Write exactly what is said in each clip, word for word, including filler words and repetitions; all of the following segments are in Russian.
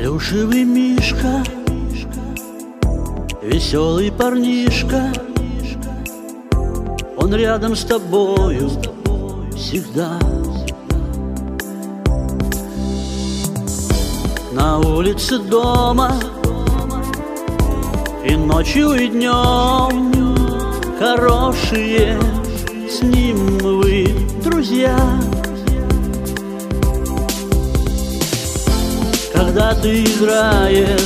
Плюшевый мишка, веселый парнишка, он рядом с тобою всегда. На улице дома и ночью, и днем хорошие с ним вы друзья. Когда ты играешь,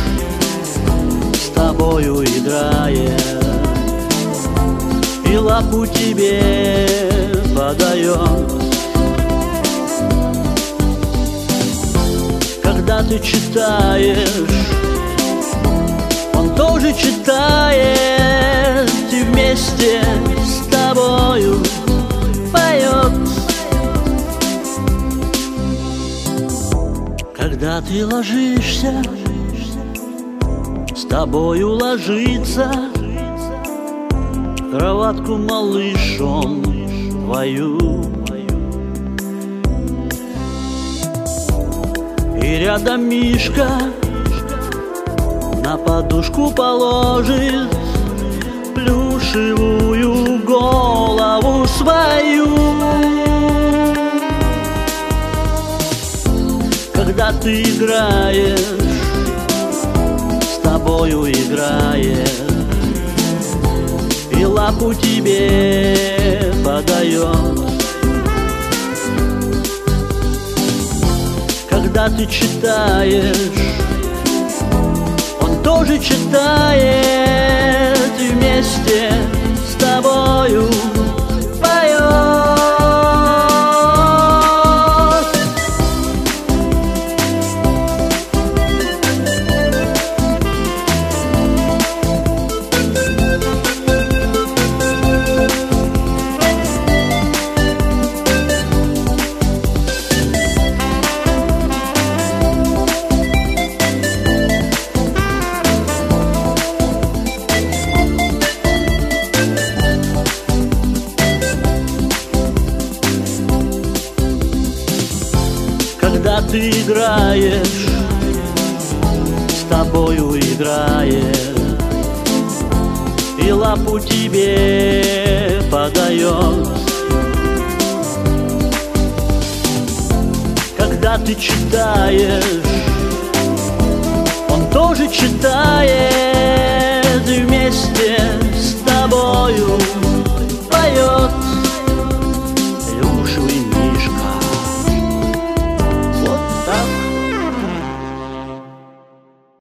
с тобою играет, и лапу тебе подает. Когда ты читаешь, он тоже читает, и вместе с тобою поет. Когда ты ложишься, с тобою ложится в кроватку малыш он твою. И рядом мишка на подушку положит плюшевую голову свою. Когда ты играешь, с тобою играет, и лапу тебе подает. Когда ты читаешь, он тоже читает, и вместе с тобою поет. Когда ты играешь, с тобою играет, и лапу тебе подает. Когда ты читаешь, он тоже читает,